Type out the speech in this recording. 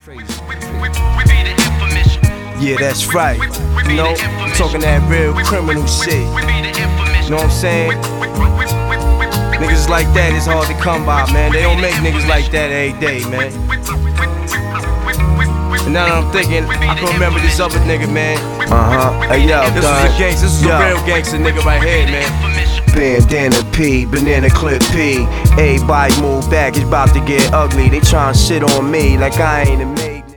Yeah, that's right. You know, I'm talking that real criminal shit. You know what I'm saying? Niggas like that is hard to come by, man. They don't make niggas like that every day, man. And now that I'm thinking, I can remember this other nigga, man. Hey, yo, this was a gangster, this was a real gangster nigga right here, man. Bandana P, banana clip P. Everybody move back, it's about to get ugly. They tryna shit on me like I ain't a man.